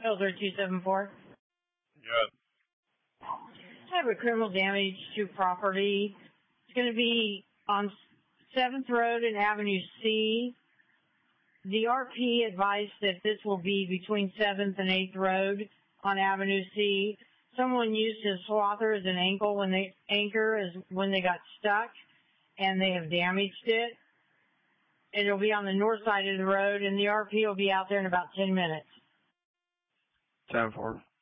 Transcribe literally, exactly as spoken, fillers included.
Filter two seven four. Yes. I have a criminal damage to property. It's going to be on seventh Road and Avenue C. The R P advised that this will be between seventh and eighth Road on Avenue C. Someone used his swather as an ankle when they anchor as when they got stuck, and they have damaged it. It'll be on the north side of the road, and the R P will be out there in about ten minutes. ten four.